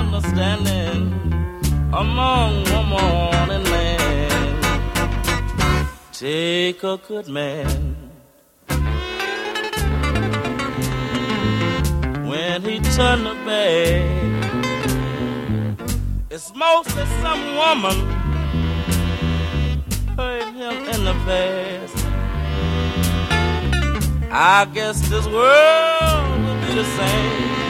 understanding among woman and man. Take a good man when he turn the bad. It's mostly some woman hurt him in the past. I guess this world will be the same